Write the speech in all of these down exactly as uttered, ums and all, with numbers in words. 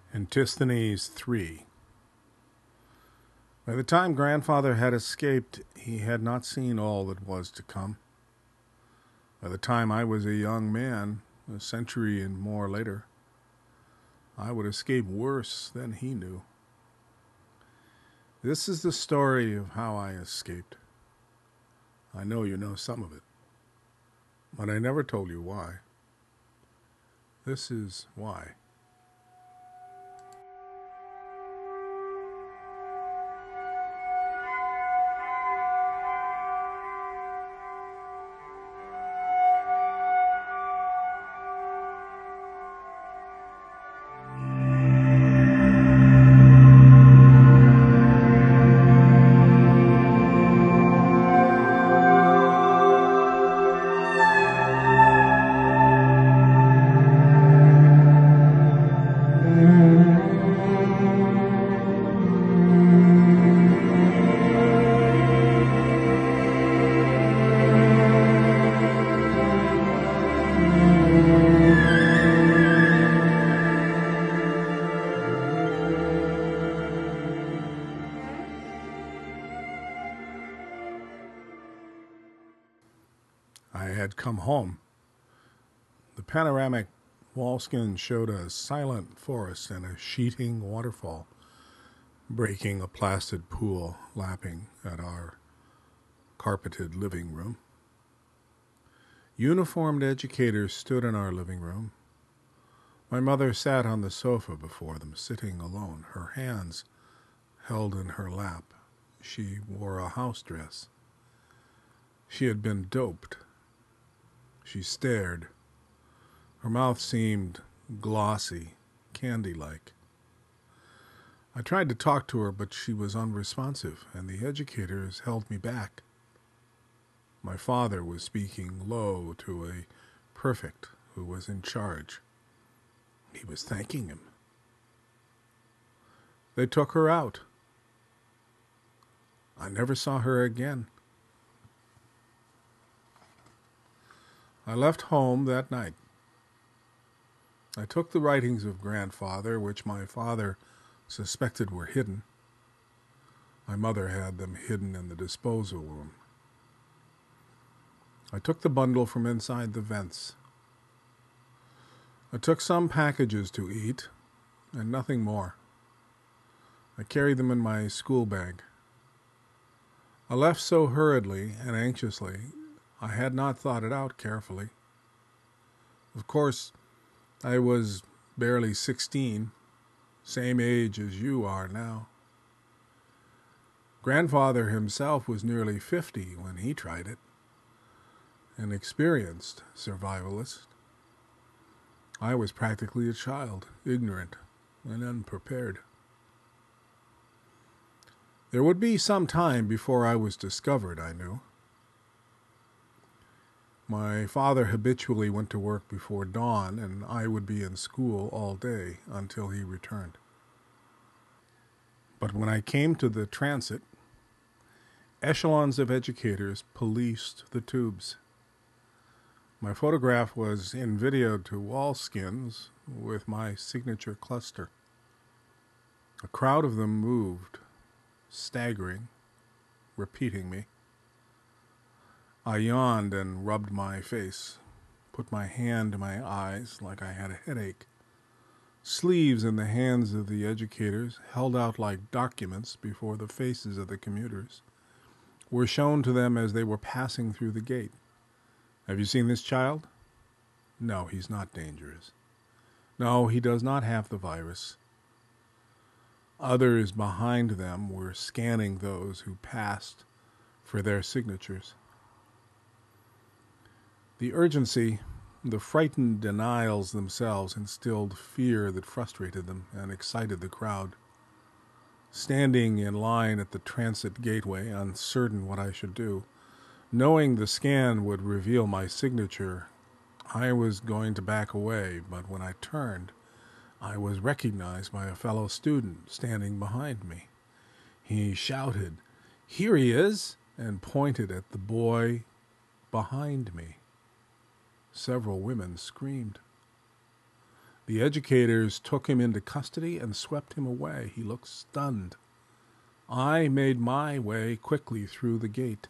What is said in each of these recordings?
Antisthenes three. By the time grandfather had escaped, he had not seen all that was to come. By the time I was a young man, a century and more later, I would escape worse than he knew. This is the story of how I escaped. I know you know some of it, but I never told you why. This is why. I had come home. The panoramic wallskin showed a silent forest and a sheeting waterfall, breaking a placid pool lapping at our carpeted living room. Uniformed educators stood in our living room. My mother sat on the sofa before them, sitting alone, her hands held in her lap. She wore a house dress. She had been doped. She stared. Her mouth seemed glossy, candy-like. I tried to talk to her, but she was unresponsive, and the educators held me back. My father was speaking low to a prefect who was in charge. He was thanking him. They took her out. I never saw her again. I left home that night. I took the writings of grandfather, which my father suspected were hidden. My mother had them hidden in the disposal room. I took the bundle from inside the vents. I took some packages to eat, and nothing more. I carried them in my school bag. I left so hurriedly and anxiously, I had not thought it out carefully. Of course, I was barely sixteen, same age as you are now. Grandfather himself was nearly fifty when he tried it, an experienced survivalist. I was practically a child, ignorant and unprepared. There would be some time before I was discovered, I knew. My father habitually went to work before dawn, and I would be in school all day until he returned. But when I came to the transit, echelons of educators policed the tubes. My photograph was invideoed to wall skins with my signature cluster. A crowd of them moved, staggering, repeating me. I yawned and rubbed my face, put my hand to my eyes like I had a headache. Sleeves in the hands of the educators, held out like documents before the faces of the commuters, were shown to them as they were passing through the gate. Have you seen this child? No, he's not dangerous. No, he does not have the virus. Others behind them were scanning those who passed for their signatures. The urgency, the frightened denials themselves instilled fear that frustrated them and excited the crowd. Standing in line at the transit gateway, uncertain what I should do, knowing the scan would reveal my signature, I was going to back away, but when I turned, I was recognized by a fellow student standing behind me. He shouted, "Here he is!" and pointed at the boy behind me. Several women screamed. The educators took him into custody and swept him away. He looked stunned. I made my way quickly through the gate.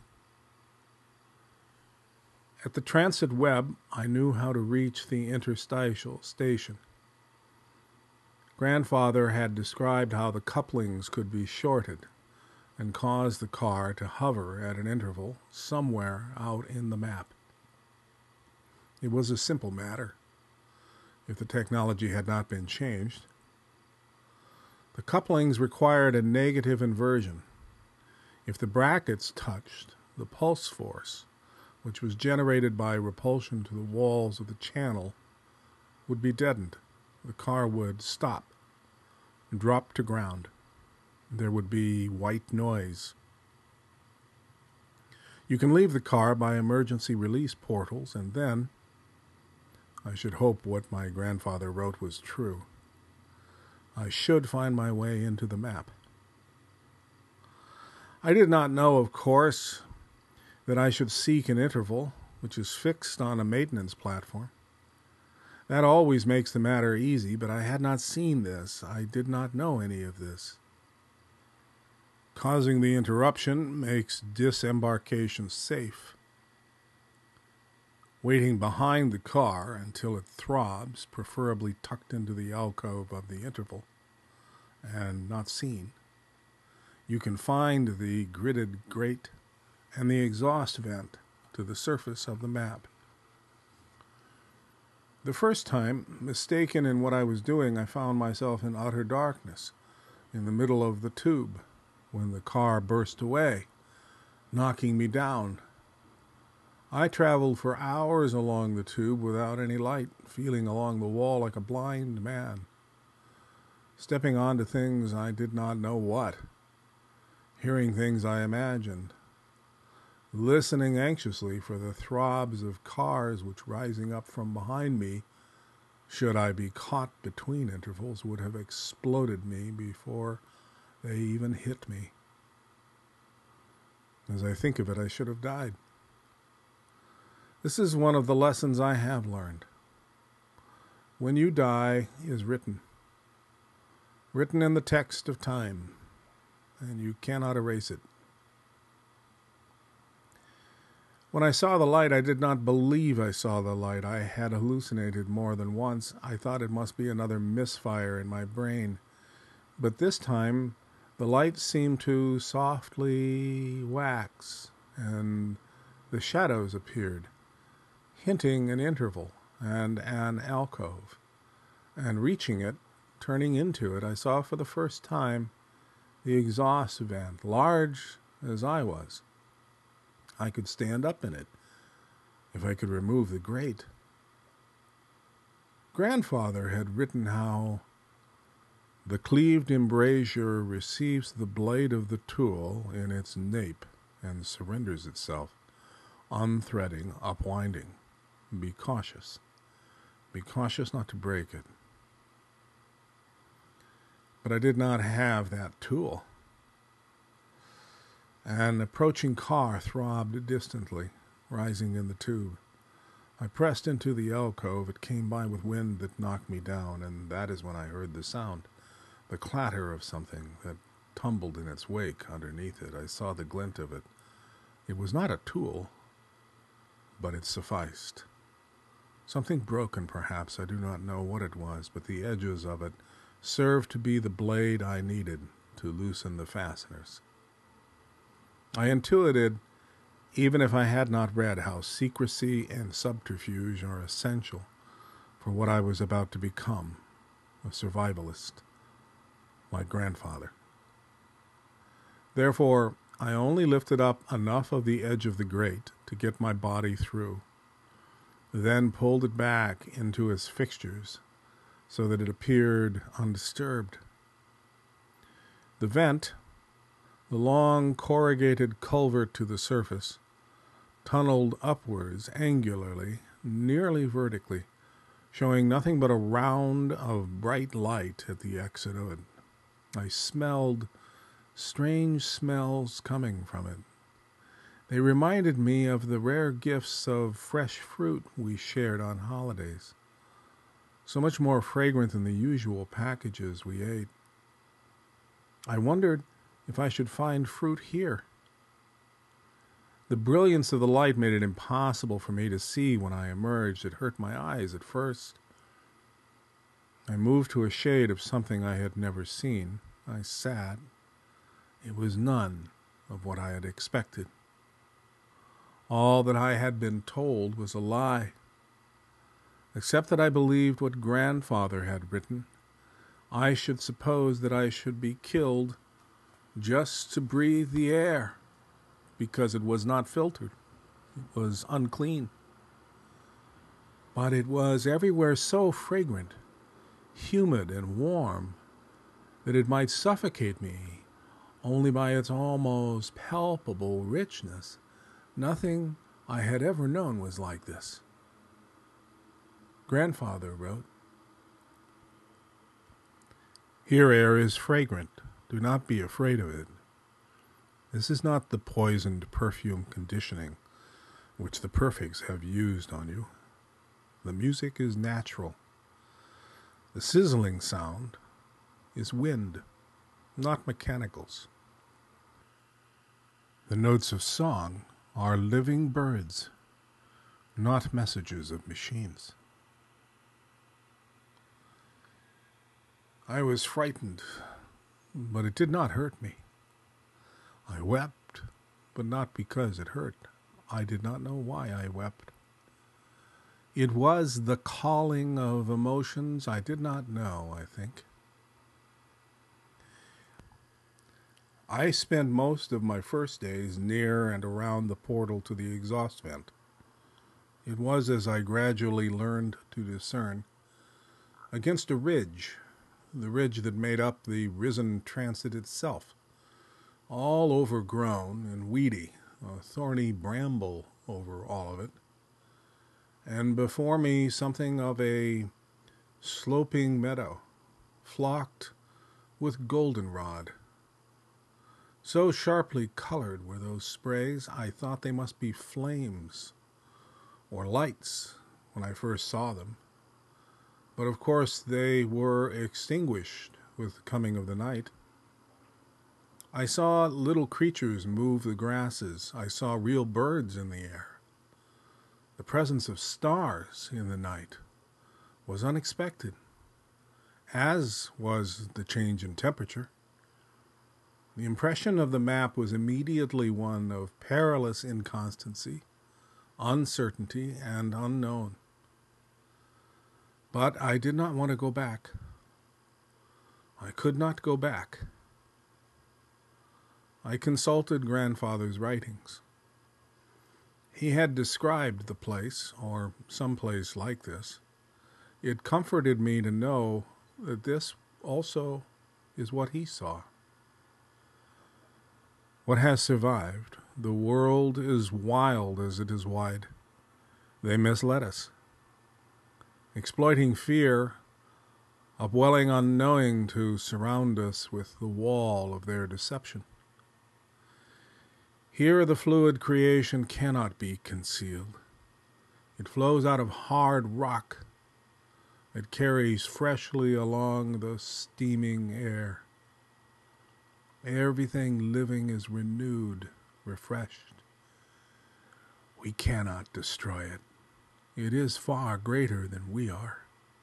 At the transit web, I knew how to reach the interstitial station. Grandfather had described how the couplings could be shorted and cause the car to hover at an interval somewhere out in the map. It was a simple matter, if the technology had not been changed. The couplings required a negative inversion. If the brackets touched, the pulse force, which was generated by repulsion to the walls of the channel, would be deadened. The car would stop and drop to ground. There would be white noise. You can leave the car by emergency release portals, and then, I should hope what my grandfather wrote was true, I should find my way into the map. I did not know, of course, that I should seek an interval which is fixed on a maintenance platform. That always makes the matter easy, but I had not seen this. I did not know any of this. Causing the interruption makes disembarkation safe. Waiting behind the car until it throbs, preferably tucked into the alcove of the interval, and not seen, you can find the gridded grate and the exhaust vent to the surface of the map. The first time, mistaken in what I was doing, I found myself in utter darkness, in the middle of the tube, when the car burst away, knocking me down. I traveled for hours along the tube without any light, feeling along the wall like a blind man, stepping onto things I did not know what, hearing things I imagined, listening anxiously for the throbs of cars which, rising up from behind me, should I be caught between intervals, would have exploded me before they even hit me. As I think of it, I should have died. This is one of the lessons I have learned. When you die is written, written in the text of time, and you cannot erase it. When I saw the light, I did not believe I saw the light. I had hallucinated more than once. I thought it must be another misfire in my brain. But this time, the light seemed to softly wax, and the shadows appeared, hinting an interval and an alcove. And reaching it, turning into it, I saw for the first time the exhaust vent, large as I was. I could stand up in it if I could remove the grate. Grandfather had written how the cleaved embrasure receives the blade of the tool in its nape and surrenders itself, unthreading, upwinding. Be cautious. Be cautious not to break it. But I did not have that tool. An approaching car throbbed distantly, rising in the tube. I pressed into the alcove. It came by with wind that knocked me down, and that is when I heard the sound, the clatter of something that tumbled in its wake underneath it. I saw the glint of it. It was not a tool, but it sufficed. Something broken, perhaps. I do not know what it was, but the edges of it served to be the blade I needed to loosen the fasteners. I intuited, even if I had not read, how secrecy and subterfuge are essential for what I was about to become, a survivalist, like grandfather. Therefore, I only lifted up enough of the edge of the grate to get my body through, then pulled it back into its fixtures so that it appeared undisturbed. The vent, the long corrugated culvert to the surface, tunneled upwards angularly, nearly vertically, showing nothing but a round of bright light at the exit of it. I smelled strange smells coming from it. They reminded me of the rare gifts of fresh fruit we shared on holidays. so much more fragrant than the usual packages we ate. I wondered if I should find fruit here. The brilliance of the light made it impossible for me to see when I emerged. It hurt my eyes at first. I moved to a shade of something I had never seen. I sat. It was none of what I had expected. All that I had been told was a lie. Except that I believed what grandfather had written, I should suppose that I should be killed just to breathe the air, because it was not filtered. It was unclean. But it was everywhere so fragrant, humid and warm, that it might suffocate me only by its almost palpable richness. Nothing I had ever known was like this. Grandfather wrote, "Here air is fragrant. Do not be afraid of it. This is not the poisoned perfume conditioning which the perfects have used on you. The music is natural. The sizzling sound is wind, not mechanicals. The notes of song are living birds, not messages of machines." I was frightened, but it did not hurt me. I wept, but not because it hurt. I did not know why I wept. It was the calling of emotions I did not know, I think. I spent most of my first days near and around the portal to the exhaust vent. It was, as I gradually learned to discern, against a ridge, the ridge that made up the risen transit itself, all overgrown and weedy, a thorny bramble over all of it, and before me something of a sloping meadow, flocked with goldenrod. So sharply colored were those sprays, I thought they must be flames or lights when I first saw them. But of course they were extinguished with the coming of the night. I saw little creatures move the grasses. I saw real birds in the air. The presence of stars in the night was unexpected, as was the change in temperature. The impression of the map was immediately one of perilous inconstancy, uncertainty, and unknown. But I did not want to go back. I could not go back. I consulted grandfather's writings. He had described the place, or some place like this. It comforted me to know that this also is what he saw. What has survived? The world is wild as it is wide. They misled us, exploiting fear, upwelling unknowing to surround us with the wall of their deception. Here the fluid creation cannot be concealed. It flows out of hard rock. It carries freshly along the steaming air. Everything living is renewed, refreshed. We cannot destroy it. It is far greater than we are.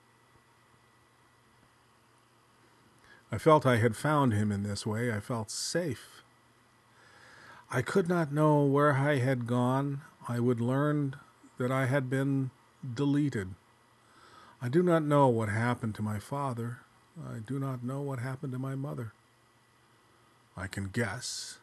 I felt I had found him in this way. I felt safe. I could not know where I had gone. I would learn that I had been deleted. I do not know what happened to my father. I do not know what happened to my mother. I can guess.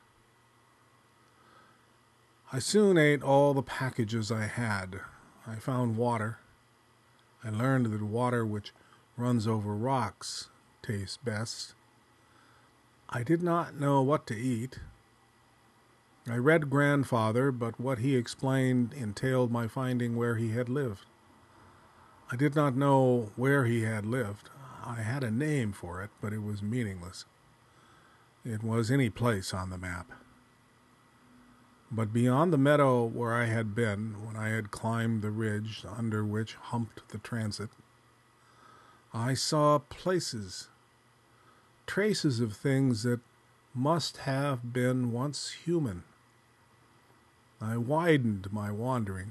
I soon ate all the packages I had. I found water. I learned that water which runs over rocks tastes best. I did not know what to eat. I read grandfather, but what he explained entailed my finding where he had lived. I did not know where he had lived. I had a name for it, but it was meaningless. It was any place on the map. But beyond the meadow where I had been when I had climbed the ridge under which humped the transit, I saw places, traces of things that must have been once human. I widened my wandering.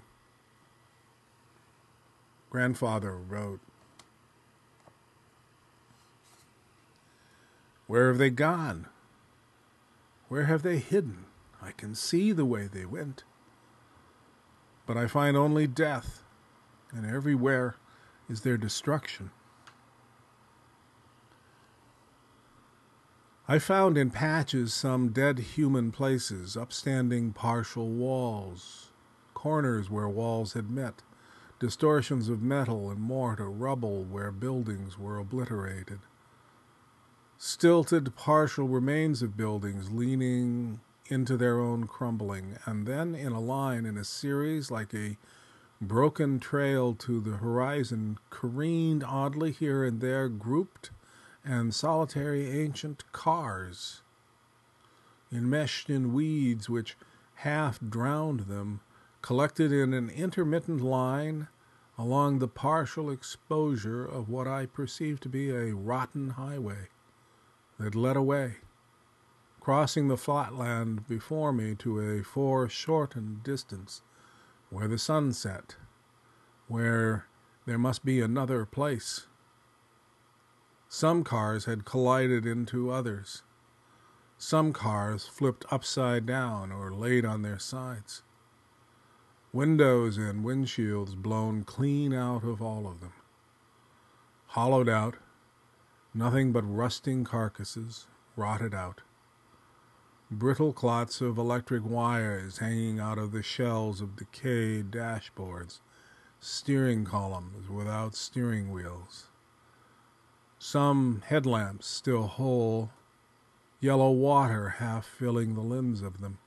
Grandfather wrote, "Where have they gone? Where have they hidden? I can see the way they went. But I find only death, and everywhere is their destruction." I found in patches some dead human places, upstanding partial walls, corners where walls had met, distortions of metal and mortar, rubble where buildings were obliterated, stilted partial remains of buildings leaning into their own crumbling, and then in a line, in a series like a broken trail to the horizon, careened oddly here and there, grouped and solitary ancient cars, enmeshed in weeds which half drowned them, collected in an intermittent line along the partial exposure of what I perceived to be a rotten highway that led away, crossing the flatland before me to a foreshortened distance where the sun set, where there must be another place. Some cars had collided into others. Some cars flipped upside down or laid on their sides. Windows and windshields blown clean out of all of them. Hollowed out, nothing but rusting carcasses, rotted out. Brittle clots of electric wires hanging out of the shells of decayed dashboards, steering columns without steering wheels. Some headlamps still whole, yellow water half filling the limbs of them.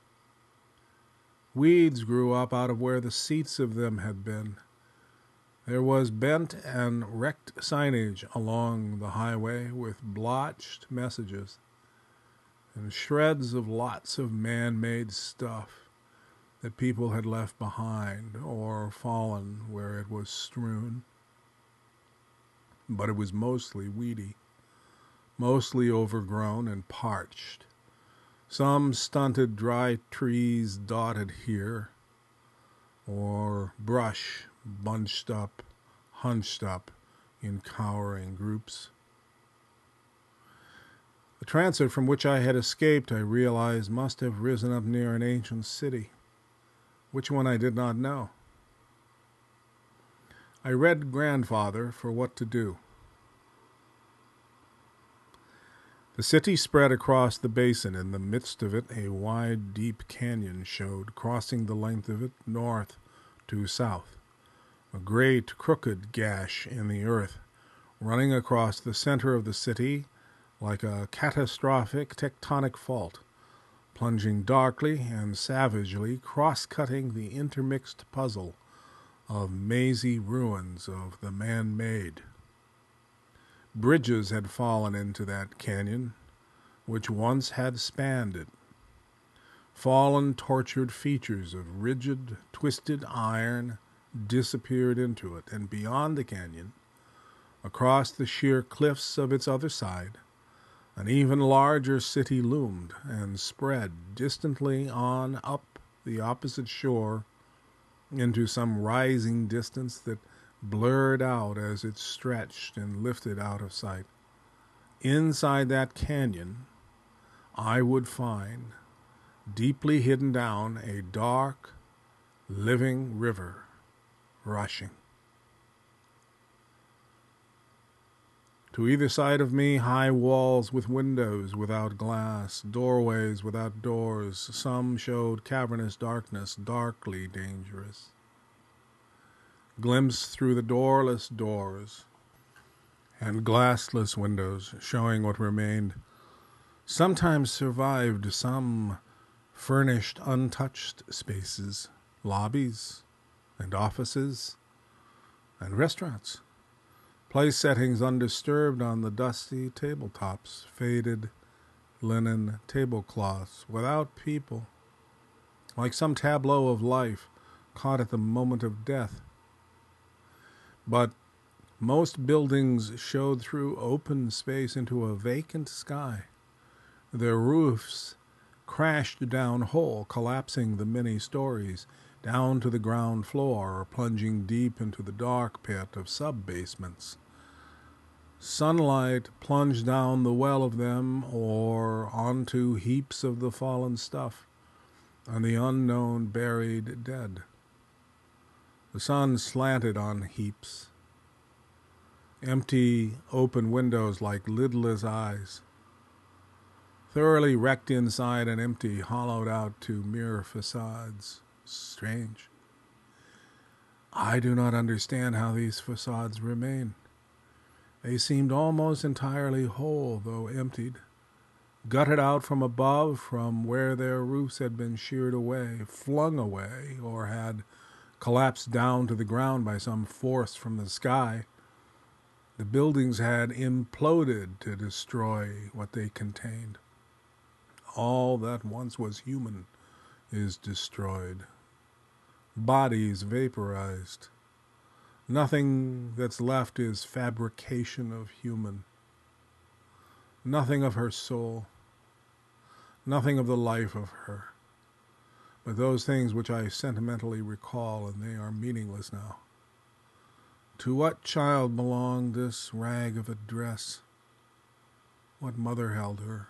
Weeds grew up out of where the seats of them had been. There was bent and wrecked signage along the highway with blotched messages and shreds of lots of man-made stuff that people had left behind or fallen where it was strewn. But it was mostly weedy, mostly overgrown and parched. Some stunted dry trees dotted here, or brush bunched up, hunched up in cowering groups. The transit from which I had escaped, I realized, must have risen up near an ancient city. Which one I did not know. I read Grandfather for what to do. The city spread across the basin. In the midst of it, a wide, deep canyon showed, crossing the length of it north to south. A great, crooked gash in the earth, running across the center of the city like a catastrophic tectonic fault, plunging darkly and savagely, cross-cutting the intermixed puzzle of mazy ruins of the man-made. Bridges had fallen into that canyon, which once had spanned it. Fallen, tortured features of rigid, twisted iron disappeared into it, and beyond the canyon, across the sheer cliffs of its other side, an even larger city loomed and spread distantly on up the opposite shore into some rising distance that blurred out as it stretched and lifted out of sight. Inside that canyon, I would find, deeply hidden down, a dark, living river rushing. To either side of me, high walls with windows without glass, doorways without doors. Some showed cavernous darkness, darkly dangerous. Glimpsed through the doorless doors and glassless windows, showing what remained. Sometimes survived some furnished, untouched spaces, lobbies and offices and restaurants. Place settings undisturbed on the dusty tabletops, faded linen tablecloths, without people, like some tableau of life caught at the moment of death. But Most buildings showed through open space into a vacant sky. Their roofs crashed down whole, collapsing the many stories down to the ground floor or plunging deep into the dark pit of sub-basements. Sunlight plunged down the well of them or onto heaps of the fallen stuff and the unknown buried dead. The sun slanted on heaps. Empty, open windows like lidless eyes. Thoroughly wrecked inside and empty, hollowed out to mere facades. Strange. I do not understand how these facades remain. They seemed almost entirely whole, though emptied. Gutted out from above, from where their roofs had been sheared away, flung away, or had collapsed down to the ground by some force from the sky. The buildings had imploded to destroy what they contained. All that once was human is destroyed. Bodies vaporized. Nothing that's left is fabrication of human. Nothing of her soul. Nothing of the life of her. But those things which I sentimentally recall, and they are meaningless now. To what child belonged this rag of a dress? What mother held her?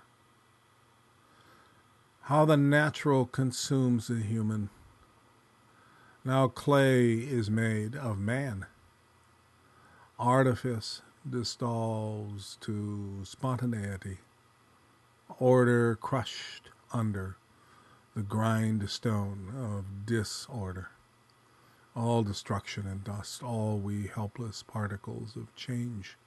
How the natural consumes the human. Now clay is made of man. Artifice dissolves to spontaneity. Order crushed under the grindstone of disorder. All destruction and dust, all we helpless particles of change.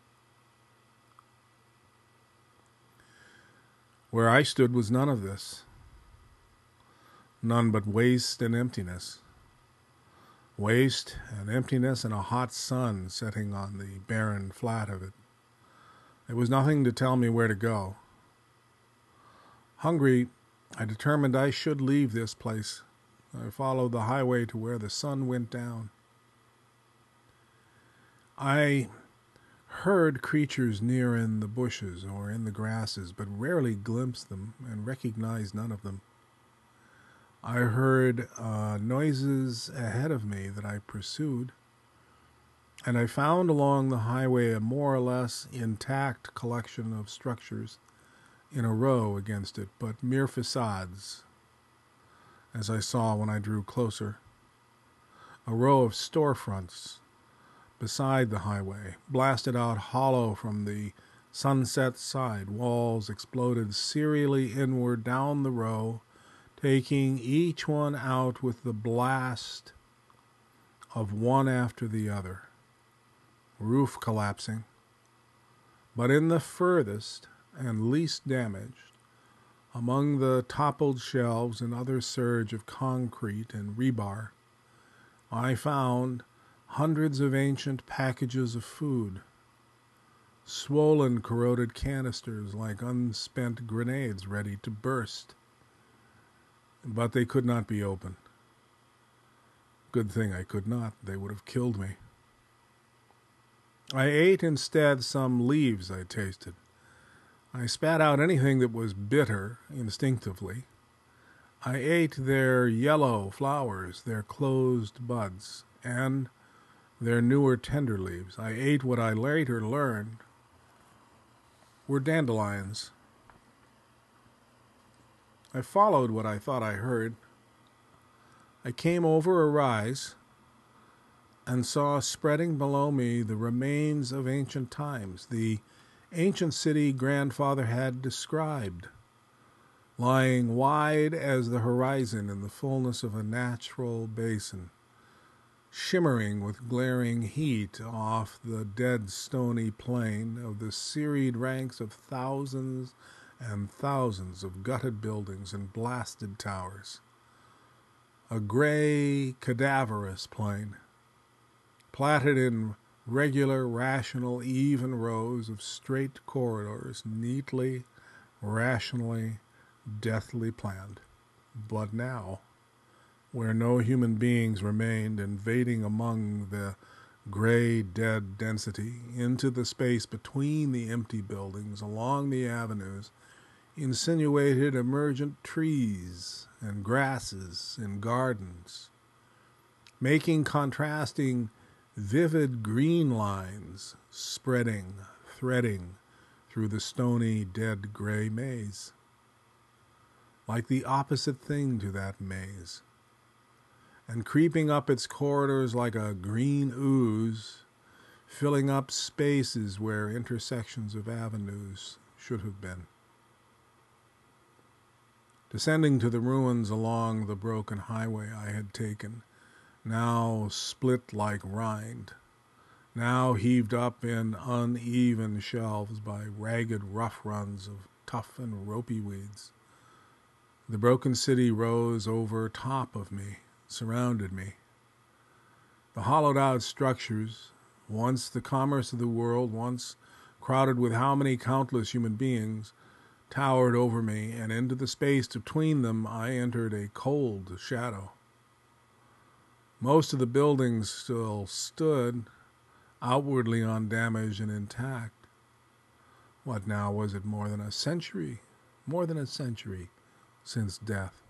Where I stood was none of this. None but waste and emptiness. Waste and emptiness and a hot sun setting on the barren flat of it. There was nothing to tell me where to go. Hungry, I determined I should leave this place. I followed the highway to where the sun went down. I heard creatures near in the bushes or in the grasses, but rarely glimpsed them and recognized none of them. I heard uh, noises ahead of me that I pursued, and I found along the highway a more or less intact collection of structures in a row against it, but mere facades, as I saw when I drew closer. A row of storefronts beside the highway, blasted out hollow from the sunset side. Walls exploded serially inward down the row, taking each one out with the blast of one after the other. Roof collapsing. But in the furthest and least damaged, among the toppled shelves and other surge of concrete and rebar, I found hundreds of ancient packages of food, swollen corroded canisters like unspent grenades ready to burst. But they could not be opened. Good thing I could not. They would have killed me. I ate instead some leaves I tasted. I spat out anything that was bitter instinctively. I ate their yellow flowers, their closed buds, and their newer tender leaves. I ate what I later learned were dandelions. I followed what I thought I heard. I came over a rise and saw spreading below me the remains of ancient times, the ancient city grandfather had described, lying wide as the horizon in the fullness of a natural basin, shimmering with glaring heat off the dead stony plain of the serried ranks of thousands and thousands of gutted buildings and blasted towers. A gray, cadaverous plain, platted in regular, rational, even rows of straight corridors, neatly, rationally, deathly planned. But now, where no human beings remained, invading among the gray, dead density into the space between the empty buildings along the avenues insinuated emergent trees and grasses and gardens, making contrasting, vivid green lines spreading, threading through the stony, dead gray maze, like the opposite thing to that maze, and creeping up its corridors like a green ooze, filling up spaces where intersections of avenues should have been. Descending to the ruins along the broken highway I had taken, now split like rind, now heaved up in uneven shelves by ragged rough runs of tough and ropey weeds, the broken city rose over top of me, surrounded me. The hollowed-out structures, once the commerce of the world, once crowded with how many countless human beings, towered over me, and into the space between them I entered a cold shadow. Most of the buildings still stood, outwardly undamaged and intact. What now was it, more than a century, more than a century since death?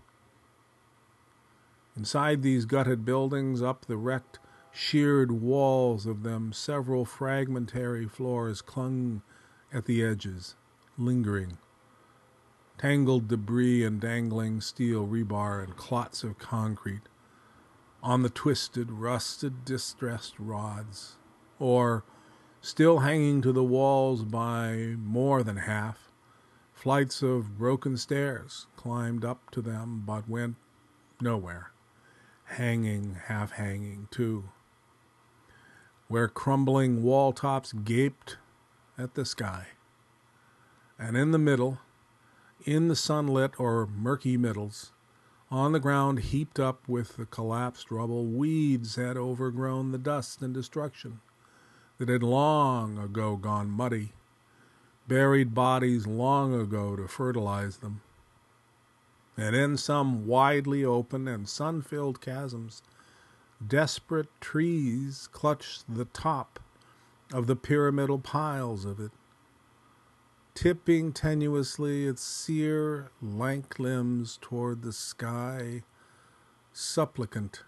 Inside these gutted buildings, up the wrecked, sheared walls of them, several fragmentary floors clung at the edges, lingering. Tangled debris and dangling steel rebar and clots of concrete on the twisted, rusted, distressed rods, or, still hanging to the walls by more than half, flights of broken stairs climbed up to them but went nowhere, hanging, half-hanging, too, where crumbling wall tops gaped at the sky. And in the middle, in the sunlit or murky middles, on the ground heaped up with the collapsed rubble, weeds had overgrown the dust and destruction that had long ago gone muddy, buried bodies long ago to fertilize them. And in some widely open and sun-filled chasms, desperate trees clutched the top of the pyramidal piles of it, tipping tenuously its sere, lank limbs toward the sky, supplicant.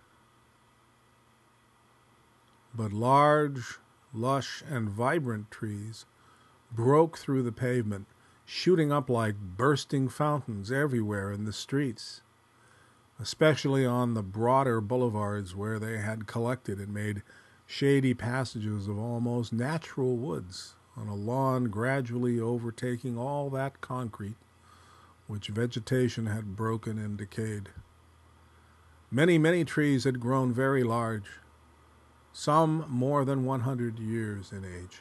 But large, lush, and vibrant trees broke through the pavement, shooting up like bursting fountains everywhere in the streets, especially on the broader boulevards where they had collected and made shady passages of almost natural woods on a lawn gradually overtaking all that concrete which vegetation had broken and decayed. Many, many trees had grown very large, some more than one hundred years in age.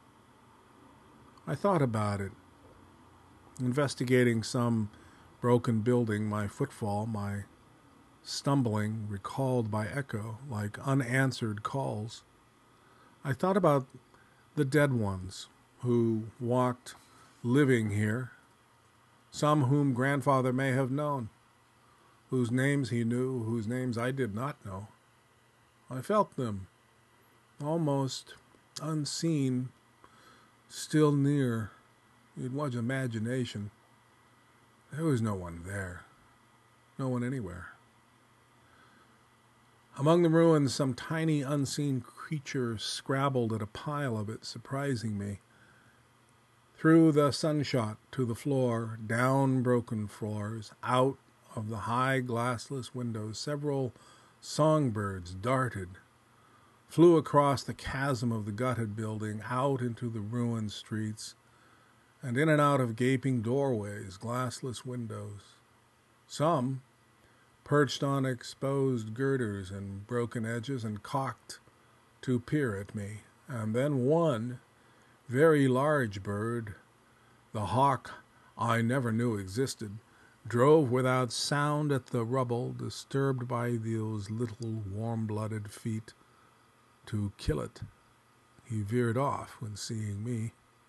I thought about it, investigating some broken building, my footfall, my stumbling, recalled by echo, like unanswered calls. I thought about the dead ones who walked living here, some whom grandfather may have known, whose names he knew, whose names I did not know. I felt them, almost unseen, still near. It was imagination. There was no one there, no one anywhere. Among the ruins, some tiny, unseen creature scrabbled at a pile of it, surprising me. Through the sunshot to the floor, down broken floors, out of the high glassless windows, several songbirds darted, flew across the chasm of the gutted building, out into the ruined streets, and in and out of gaping doorways, glassless windows. Some perched on exposed girders and broken edges and cocked to peer at me, and then one very large bird, the hawk I never knew existed, drove without sound at the rubble, disturbed by those little warm-blooded feet, to kill it. He veered off when seeing me.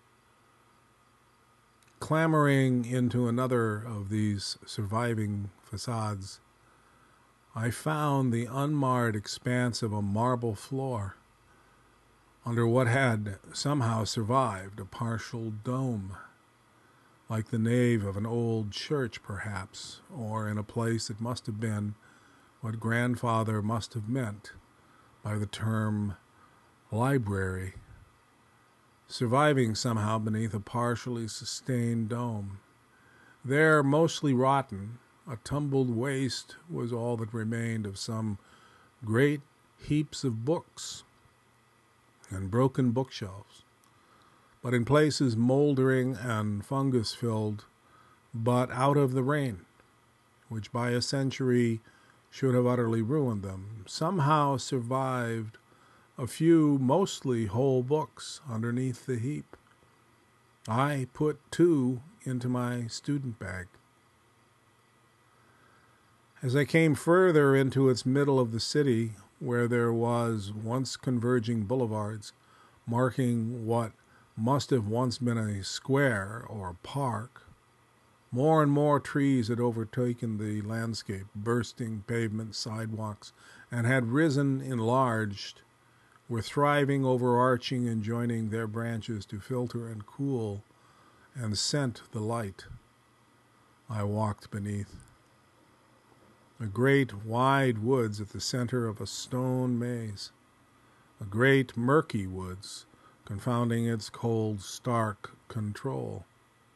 Clambering into another of these surviving facades, I found the unmarred expanse of a marble floor, under what had somehow survived a partial dome, like the nave of an old church perhaps, or in a place that must have been what grandfather must have meant by the term library, surviving somehow beneath a partially sustained dome. There, mostly rotten, a tumbled waste was all that remained of some great heaps of books and broken bookshelves, but in places moldering and fungus-filled, but out of the rain, which by a century should have utterly ruined them, somehow survived a few mostly whole books underneath the heap. I put two into my student bag. As I came further into its middle of the city, where there was once converging boulevards marking what must have once been a square or park, more and more trees had overtaken the landscape, bursting pavements, sidewalks, and had risen enlarged, were thriving, overarching, and joining their branches to filter and cool and scent the light I walked beneath. A great wide woods at the center of a stone maze, a great murky woods confounding its cold, stark control.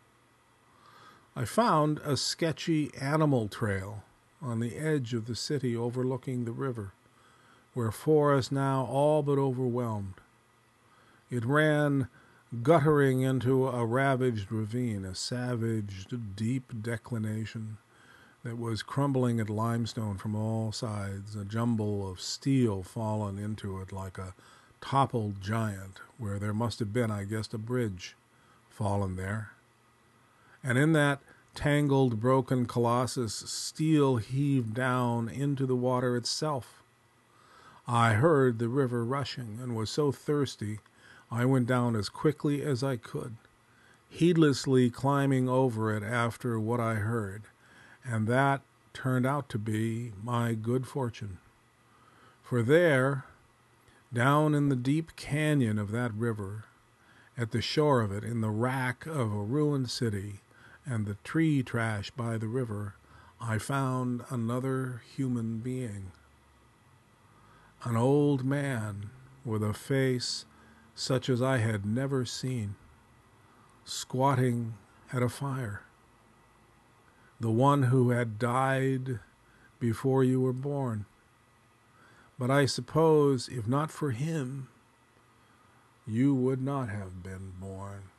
I found a sketchy animal trail on the edge of the city overlooking the river, where forest now all but overwhelmed. It ran guttering into a ravaged ravine, a savaged, deep declination that was crumbling at limestone from all sides, a jumble of steel fallen into it like a toppled giant, where there must have been, I guessed, a bridge fallen there. And in that tangled, broken colossus, steel heaved down into the water itself. I heard the river rushing, and was so thirsty I went down as quickly as I could, heedlessly climbing over it after what I heard, and that turned out to be my good fortune. For there, down in the deep canyon of that river, at the shore of it, in the wrack of a ruined city and the tree trash by the river, I found another human being. An old man with a face such as I had never seen, squatting at a fire. The one who had died before you were born. But I suppose if not for him, you would not have been born.